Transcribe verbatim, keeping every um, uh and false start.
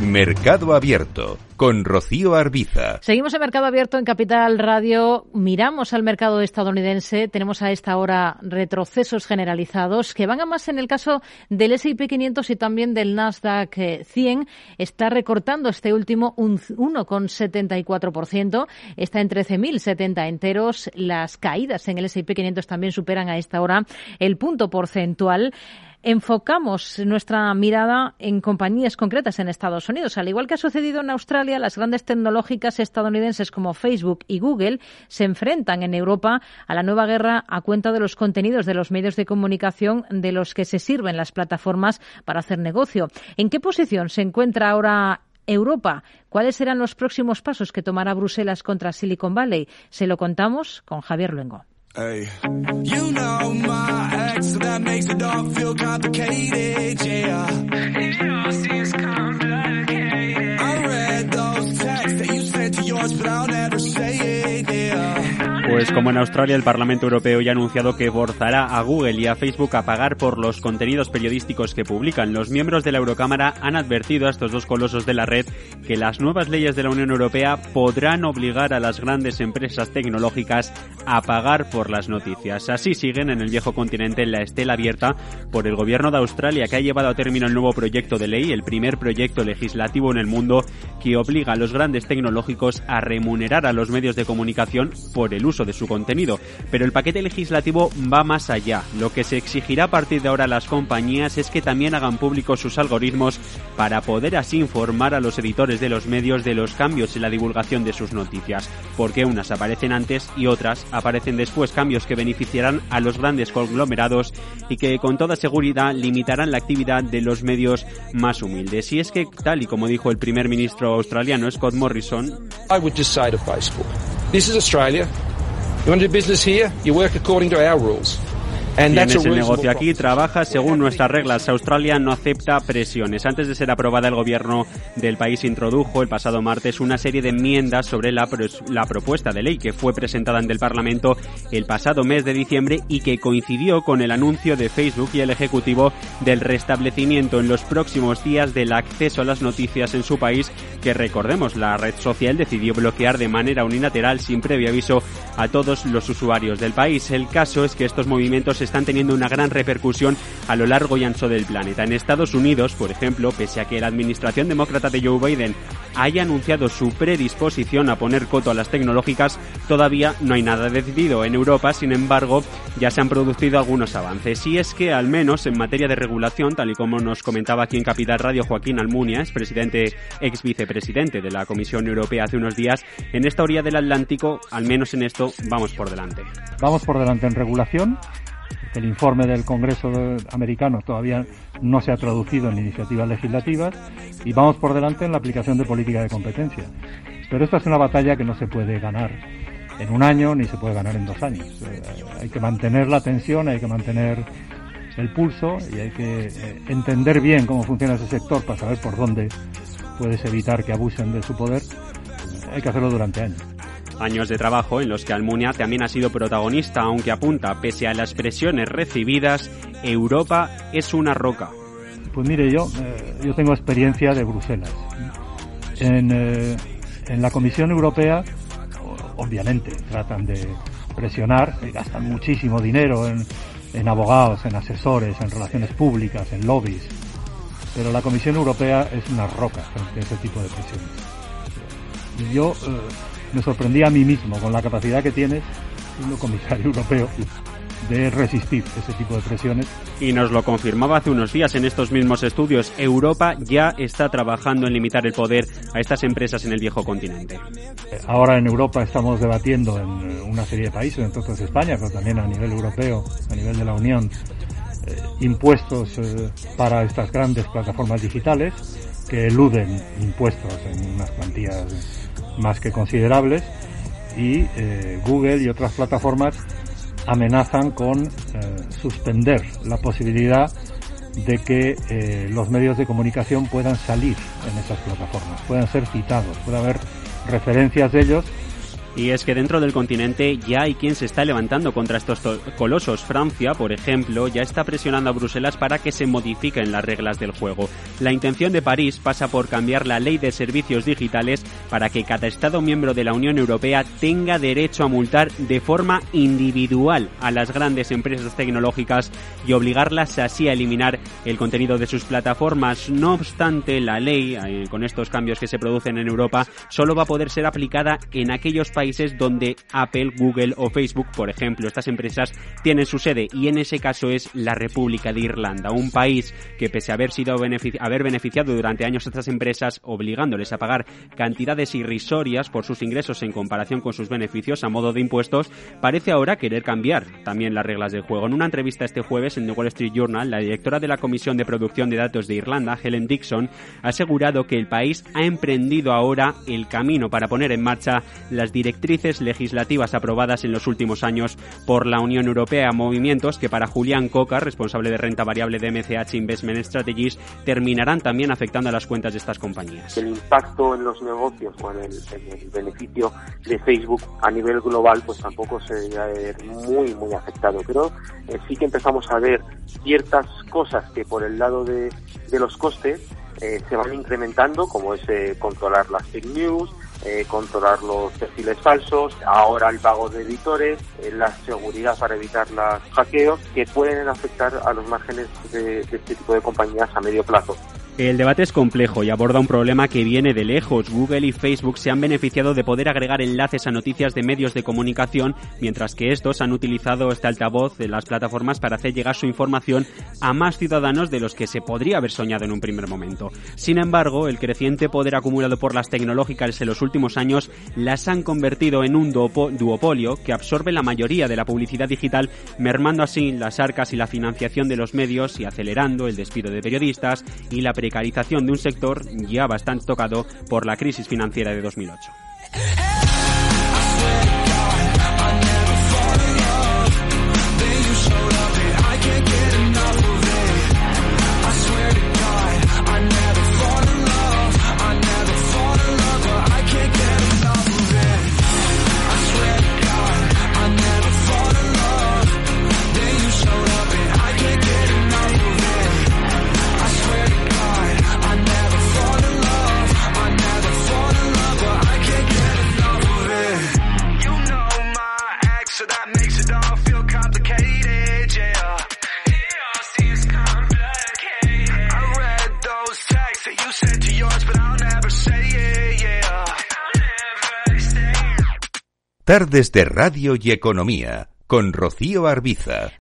Mercado Abierto, con Rocío Arbiza. Seguimos en Mercado Abierto en Capital Radio. Miramos al mercado estadounidense. Tenemos a esta hora retrocesos generalizados que van a más en el caso del ese y pe quinientos y también del Nasdaq cien. Está recortando este último un uno coma setenta y cuatro por ciento. Está en trece mil setenta enteros. Las caídas en el ese y pe quinientos también superan a esta hora el punto porcentual. Enfocamos nuestra mirada en compañías concretas en Estados Unidos. Al igual que ha sucedido en Australia, las grandes tecnológicas estadounidenses como Facebook y Google se enfrentan en Europa a la nueva guerra a cuenta de los contenidos de los medios de comunicación de los que se sirven las plataformas para hacer negocio. ¿En qué posición se encuentra ahora Europa? ¿Cuáles serán los próximos pasos que tomará Bruselas contra Silicon Valley? Se lo contamos con Javier Luengo. Hey. You know my ex, so that makes it all feel complicated, yeah. If you see it's complicated. I read those texts that you sent to yours, but I'll never say it, yeah. Pues como en Australia, el Parlamento Europeo ya ha anunciado que forzará a Google y a Facebook a pagar por los contenidos periodísticos que publican. Los miembros de la Eurocámara han advertido a estos dos colosos de la red que las nuevas leyes de la Unión Europea podrán obligar a las grandes empresas tecnológicas a pagar por las noticias. Así siguen en el viejo continente la estela abierta por el gobierno de Australia, que ha llevado a término el nuevo proyecto de ley, el primer proyecto legislativo en el mundo que obliga a los grandes tecnológicos a remunerar a los medios de comunicación por el uso de su contenido. Pero el paquete legislativo va más allá. Lo que se exigirá a partir de ahora a las compañías es que también hagan públicos sus algoritmos para poder así informar a los editores de los medios de los cambios en la divulgación de sus noticias, porque unas aparecen antes y otras aparecen después, cambios que beneficiarán a los grandes conglomerados y que con toda seguridad limitarán la actividad de los medios más humildes. Y es que, tal y como dijo el primer ministro australiano Scott Morrison, I would just say to Facebook, this is Australia. You want to do business here? You work according to our rules. Tienes el negocio aquí, trabaja según nuestras reglas. Australia no acepta presiones. Antes de ser aprobada, el gobierno del país introdujo el pasado martes una serie de enmiendas sobre la, la propuesta de ley que fue presentada ante el Parlamento el pasado mes de diciembre y que coincidió con el anuncio de Facebook y el Ejecutivo del restablecimiento en los próximos días del acceso a las noticias en su país, que recordemos, la red social decidió bloquear de manera unilateral sin previo aviso a todos los usuarios del país. El caso es que estos movimientos están teniendo una gran repercusión a lo largo y ancho del planeta. En Estados Unidos, por ejemplo, pese a que la administración demócrata de Joe Biden haya anunciado su predisposición a poner coto a las tecnológicas, todavía no hay nada decidido. En Europa, sin embargo, ya se han producido algunos avances. Y es que, al menos en materia de regulación, tal y como nos comentaba aquí en Capital Radio Joaquín Almunia, es presidente, ex vicepresidente de la Comisión Europea hace unos días, en esta orilla del Atlántico, al menos en esto, vamos por delante. Vamos por delante en regulación. El informe del Congreso americano todavía no se ha traducido en iniciativas legislativas y vamos por delante en la aplicación de política de competencia. Pero esta es una batalla que no se puede ganar en un año ni se puede ganar en dos años. Eh, hay que mantener la tensión, hay que mantener el pulso y hay que eh, entender bien cómo funciona ese sector para saber por dónde puedes evitar que abusen de su poder. Eh, hay que hacerlo durante años. Años de trabajo en los que Almunia también ha sido protagonista, aunque apunta, pese a las presiones recibidas, Europa es una roca. Pues mire, yo eh, yo tengo experiencia de Bruselas. En, eh, en la Comisión Europea, obviamente, tratan de presionar, y gastan muchísimo dinero en, en abogados, en asesores, en relaciones públicas, en lobbies, pero la Comisión Europea es una roca frente a ese tipo de presiones. Y yo... Eh, me sorprendí a mí mismo con la capacidad que tiene siendo comisario europeo de resistir ese tipo de presiones. Y nos lo confirmaba hace unos días en estos mismos estudios. Europa ya está trabajando en limitar el poder a estas empresas en el viejo continente. Ahora en Europa estamos debatiendo en una serie de países, entonces España, pero también a nivel europeo, a nivel de la Unión, eh, impuestos eh, para estas grandes plataformas digitales que eluden impuestos en unas cuantías más que considerables y eh, Google y otras plataformas amenazan con eh, suspender la posibilidad de que eh, los medios de comunicación puedan salir en esas plataformas, puedan ser citados, pueda haber referencias de ellos Y es que dentro del continente ya hay quien se está levantando contra estos colosos. Francia, por ejemplo, ya está presionando a Bruselas para que se modifiquen las reglas del juego. La intención de París pasa por cambiar la ley de servicios digitales para que cada Estado miembro de la Unión Europea tenga derecho a multar de forma individual a las grandes empresas tecnológicas y obligarlas así a eliminar el contenido de sus plataformas. No obstante, la ley, eh, con estos cambios que se producen en Europa, solo va a poder ser aplicada en aquellos países países donde Apple, Google o Facebook, por ejemplo, estas empresas tienen su sede, y en ese caso es la República de Irlanda, un país que, pese a haber sido benefici- haber beneficiado durante años a estas empresas, obligándoles a pagar cantidades irrisorias por sus ingresos en comparación con sus beneficios a modo de impuestos, parece ahora querer cambiar también las reglas del juego. En una entrevista este jueves en The Wall Street Journal, la directora de la Comisión de Producción de Datos de Irlanda, Helen Dixon, ha asegurado que el país ha emprendido ahora el camino para poner en marcha las directrices legislativas aprobadas en los últimos años por la Unión Europea, movimientos que para Julián Coca, responsable de renta variable de M C H Investment Strategies, terminarán también afectando a las cuentas de estas compañías. El impacto en los negocios o en el, en el beneficio de Facebook a nivel global pues tampoco se va a ver muy muy afectado, pero eh, sí que empezamos a ver ciertas cosas que por el lado de, de los costes eh, se van incrementando, como es eh, controlar las fake news, Eh, controlar los perfiles falsos, ahora el pago de editores, eh, la seguridad para evitar los hackeos que pueden afectar a los márgenes de, de este tipo de compañías a medio plazo. El debate es complejo y aborda un problema que viene de lejos. Google y Facebook se han beneficiado de poder agregar enlaces a noticias de medios de comunicación, mientras que estos han utilizado este altavoz de las plataformas para hacer llegar su información a más ciudadanos de los que se podría haber soñado en un primer momento. Sin embargo, el creciente poder acumulado por las tecnológicas en los últimos años las han convertido en un duopolio que absorbe la mayoría de la publicidad digital, mermando así las arcas y la financiación de los medios y acelerando el despido de periodistas y la precarización de un sector ya bastante tocado por la crisis financiera de dos mil ocho. Tardes de Radio y Economía, con Rocío Arbiza.